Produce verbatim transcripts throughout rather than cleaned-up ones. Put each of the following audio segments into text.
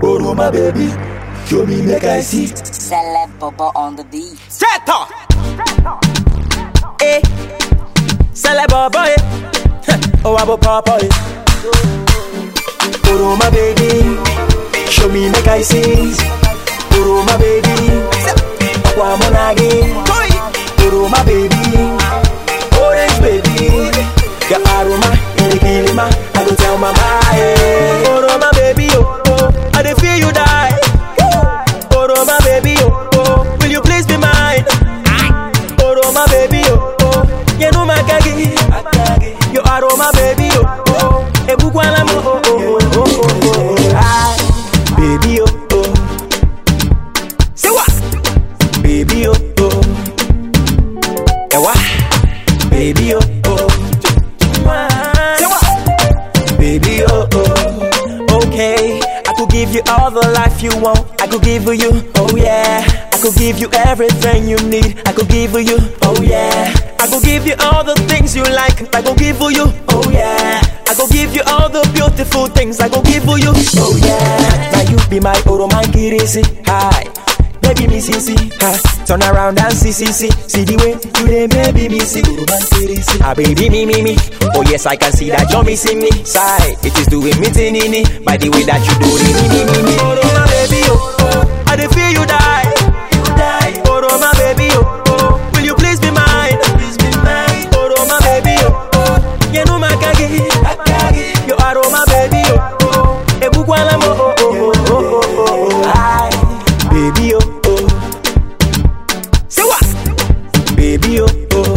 Oh my baby, show me make I see. Celeb Bobo on the beat. Seto. Eh. Celeb Bobo. Eh. Oh, abo papa. Eh. Oh my baby, show me make I see. Oh my baby, Aqua Monagi. Oh my baby, orange baby, your aroma in the kilima. I go tell mama. Eh. Oh my baby, oh, oh, I dey feel you die. Oh my baby, oh, oh, will you please be mine? Oh my baby, oh, oh, you know my kagi. You are my baby, oh, oh, ebukwana mo, oh, oh, oh, oh, oh, ah, baby, oh, oh, say what? Baby, oh, oh, yeah, what? Baby, oh, oh, say what? Baby, oh, oh, okay. I could give you all the life you want. I could give you, oh yeah. I could give you everything you need. I could give you, oh yeah. I could give you all the things you like. I could give you, oh yeah. I could give you all the beautiful things. I could give you, oh yeah. Now you be my oro, my kirisi. Hi, baby me see see. Hi, turn around and see see see. See the way you dey baby me see. Oro my kirisi. Ah baby me me me. Oh yes I can see that you're missing me. Side, it is doing me tinini. By the way that you do it, me me me me. Oro my baby oh oh, I dey feel you die. You die. Oro my baby oh oh, will you please be mine? Please be mine. Oro my baby oh oh, you know my kagi. You are my baby oh oh, ebukwana mo oh oh oh oh oh. Hi, baby, oh, oh, Say what? baby, oh, oh,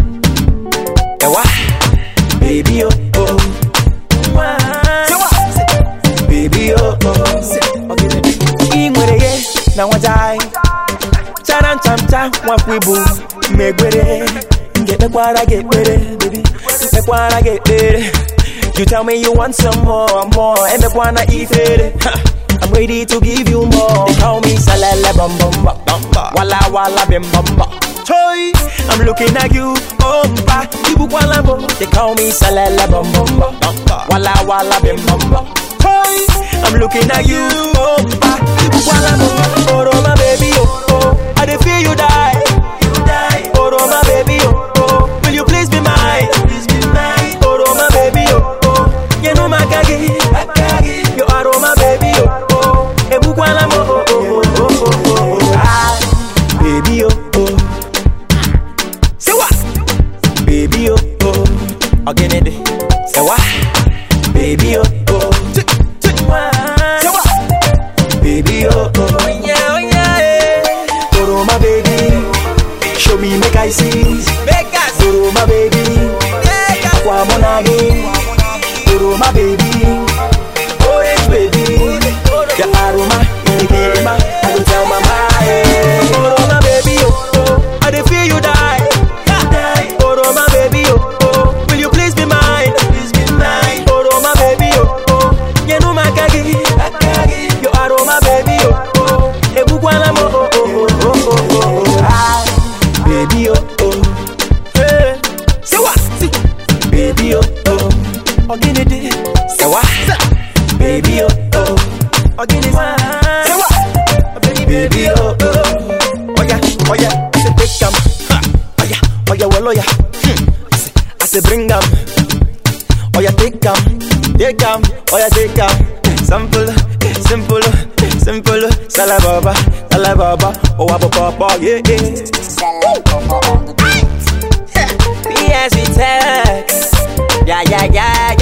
Yeah what? baby, oh, oh, Say what? baby, oh, oh. Ingwere ye na wajai. Charan chamcha wakwibu megwere. Get me kwara, get better, baby. Me kwana get better. You tell me you want some more, more, and me kwana eat it. I'm ready to give you more. They call me Salala Bum Bum Bum. Walla Walla Bim Bum Bum. Toy, I'm looking at you, oh ba, Ibu Walambo. They call me Salala Bum Bum Bum. Walla Walla Bim Bum Bum. Toy, I'm looking at you, oh ba, Ibu Walambo. Oh my baby, oh oh, I dey feel you die. You die. Oh my baby, oh oh, will you please be mine? Please be mine. Oh my baby, oh oh, you know my kagi. You are my baby, oh oh, ebukwana mo, oh oh oh oh oh. Ah, baby, oh, oh, Say what? baby, oh, oh, Again it. Say what? baby, oh, oh, Say what? baby, oh, oh. Oh yeah, oh yeah. Oh my baby, show me make I see. Vegas. Oh my baby, Vegas. Aqua Monagi. Oh my baby, orange baby, your aroma in the kilima. I go tell mama. Eh. Oh my baby, oh oh, I dey feel you die. Oh my baby, oh oh, will you please be mine? Please be mine. Oh my baby, oh oh, you know my kagi. You are my baby, oh oh, ebukwana mo, oh oh oh oh oh. Ah, baby, oh, oh, Hey, say what? See, baby, oh, oh, again it. Say what? baby, oh, oh, Again it. Say what? Baby, baby, oh, oh. Oh yeah, oh yeah, I say take them. Oh yeah, oh yeah, well, oh yeah. Hmm. I say, I say bring them. Oh yeah, take them, take them. Oh yeah, take them. Simple, simple, simple. Salababa, salababa. Oh, abo papa, yeah, yeah. Celeb Bobo on the beat. P S V Tech. Yeah, yeah, yeah,